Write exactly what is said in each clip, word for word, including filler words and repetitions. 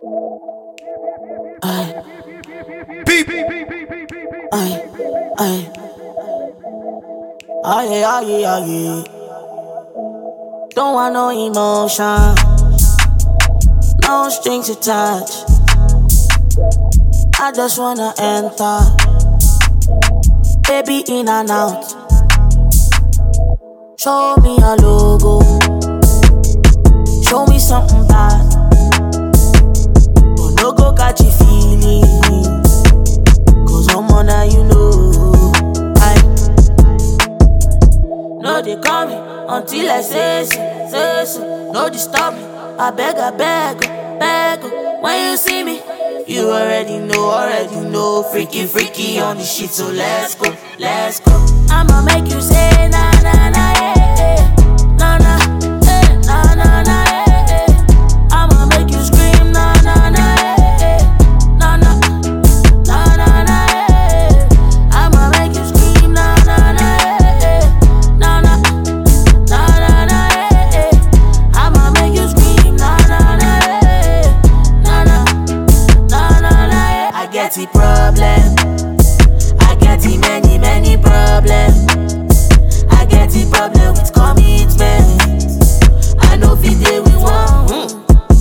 Ay, ay, ay, ay, ay, ay. Don't want no emotion, no strings attached. I just wanna enter, baby in and out. Show me a logo, show me something bad. But no go catch your feelings, cause I'm on that you know. I no they call me until I say so, say so. No disturb me, I beg, I beg, beg. When you see me, you already know, already know. Freaky, freaky on the shit, so let's go, let's go. I'ma make you say na na na yeah, yeah. Na na, eh, na na na yeah, yeah. I'ma make you scream na na na yeah, yeah. Na na, na na na yeah. I'ma make you scream na na na yeah, yeah. Na na, na na na yeah. I'ma make you scream na na na yeah. Na na, na na na yeah. I get the problem, I get the many many problems. I get the problem with commitment. I know if it day we want.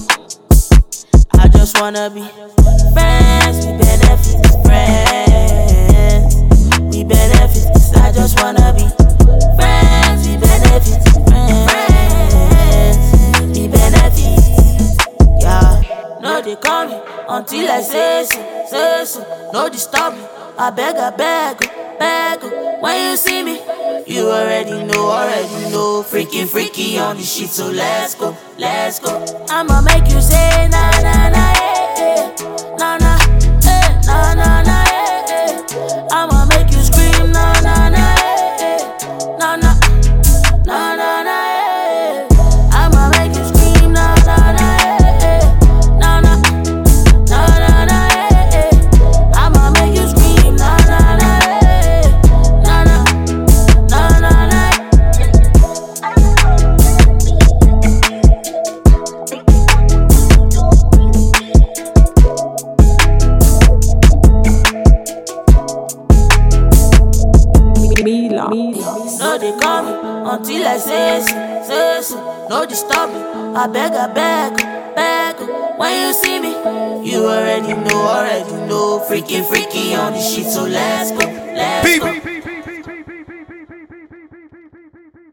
I just wanna be friends, we benefit, friends, we benefit. I just wanna be friends, we benefit, friends, we benefit. Yeah, no they call me until I say so, say so. No disturb me, I beg, I beg, beg. When you see me, you already know, already know. Freaky, freaky on the shit, so let's go, let's go. I'ma make you say na na na yeah, yeah. Na na, eh, na na na yeah, yeah. I'ma make you scream na na na yeah, yeah. Na na, na na na yeah. I'ma make you scream na na na yeah, yeah. Na na, na na na yeah. I'ma make you scream na na na yeah. Na na, na na na. Mila. No they call me until I say so, say so. No disturb me, I beg, I beg, beg. When you see me, you already know, already know. Freaky, freaky on the shit, so let's go, let's go.